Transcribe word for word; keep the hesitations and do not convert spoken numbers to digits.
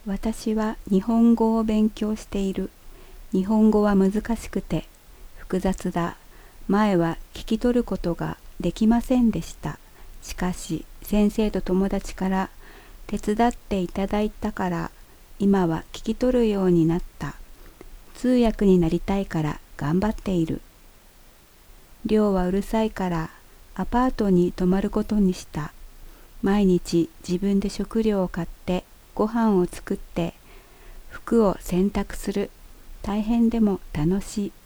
私は日本語を勉強している。日本語は難しくて複雑だ。前は聞き取ることができませんでした。しかし先生と友達から手伝っていただいたから今は聞き取るようになった。通訳になりたいから頑張っている。寮はうるさいからアパートに泊まることにした。毎日自分で食料を買ってご飯を作って服を洗濯する。大変でも楽しい。